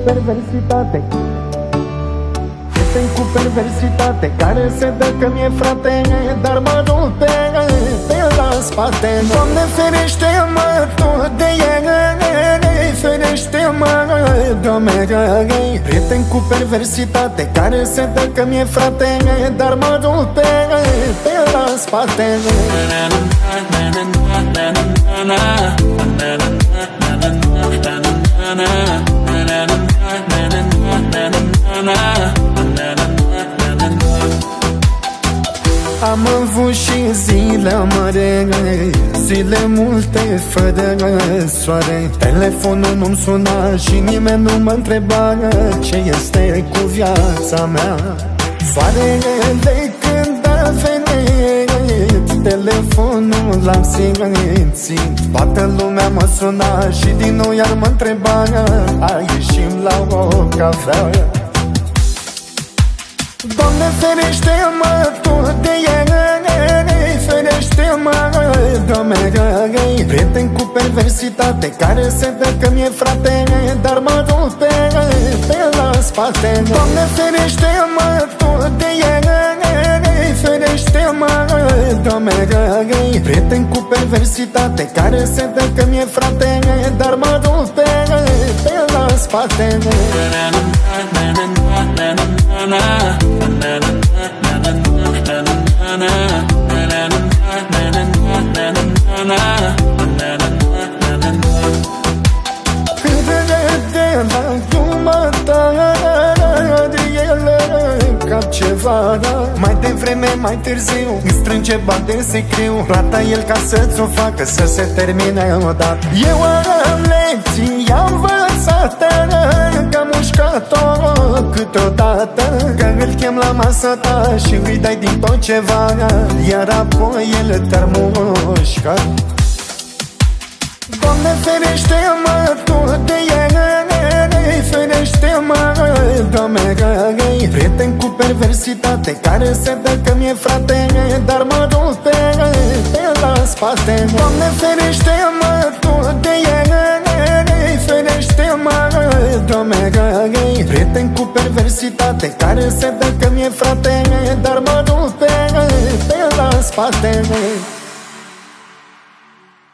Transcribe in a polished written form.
perversitate, prieten cu perversitate, care se dă că mi-e frate, dar mă rupe pe la spate. Doamne ferește-mă tu de el, ferește-mă, Doamne, prieten cu perversitate, care se dă că mi-e frate, dar mă rupe pe la spate. Am avut și zile amare, zile multe fără soare. Telefonul nu-mi suna și nimeni nu mă întreba ce este cu viața mea. Soarele când a venit, telefonul l-am simțit. Toată lumea mă suna și din nou iar mă întreba, hai ieșim la o cafea. Doamne ferește-mă tu de el, ferește-mă, Doamne, prieten cu perversitate, care se dă că mi-e frate, dar mă rupe pe la spate. Doamne ferește-mă tu de el, ferește-mă, Doamne, prieten cu perversitate, care se dă că mi-e frate, dar mă rupe pe la spate. Mai devreme, mai târziu îmi strânge bani de sicriu, plata el ca să-ți o facă să se termine odată. Eu am lecții, am învățat, că mușcat-o câteodată, că îl chem la masa ta și îi dai din tot ceva, iar apoi el te-ar mușca. Doamne ferește-mă tu de el, ferește-mă, Doamne, prieten cu perversitate, care se dă că mi-e frate, dar mă rupe pe la spate. Doamne ferește-mă tu de el, ferește-mă, Doamne, prieten cu perversitate, care se dă că mi-e frate, dar mă rupe pe la spate.